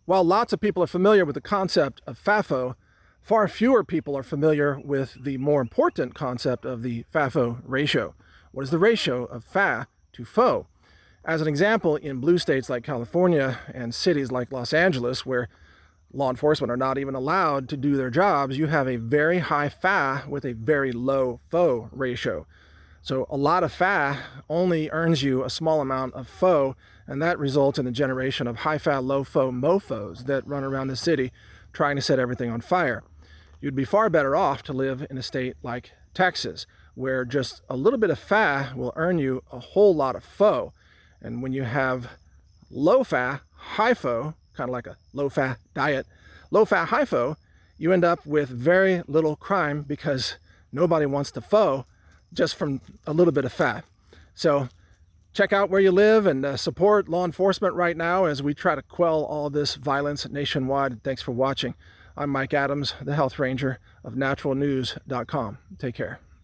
While lots of people are familiar with the concept of FAFO, far fewer people are familiar with the more important concept of the FAFO ratio. What is the ratio of FA to FO? As an example, in blue states like California and cities like Los Angeles, where law enforcement are not even allowed to do their jobs, you have a very high FA with a very low FO ratio. So a lot of FA only earns you a small amount of FO, and that results in the generation of high FA, low FO mofos that run around the city trying to set everything on fire. You'd be far better off to live in a state like Texas, where just a little bit of FA will earn you a whole lot of FO. And when you have low FA, high FO, kind of like a low-fat diet, low-fat, high FO, you end up with very little crime because nobody wants to FO just from a little bit of FA. So check out where you live and support law enforcement right now as we try to quell all this violence nationwide. Thanks for watching. I'm Mike Adams, the Health Ranger of naturalnews.com. Take care.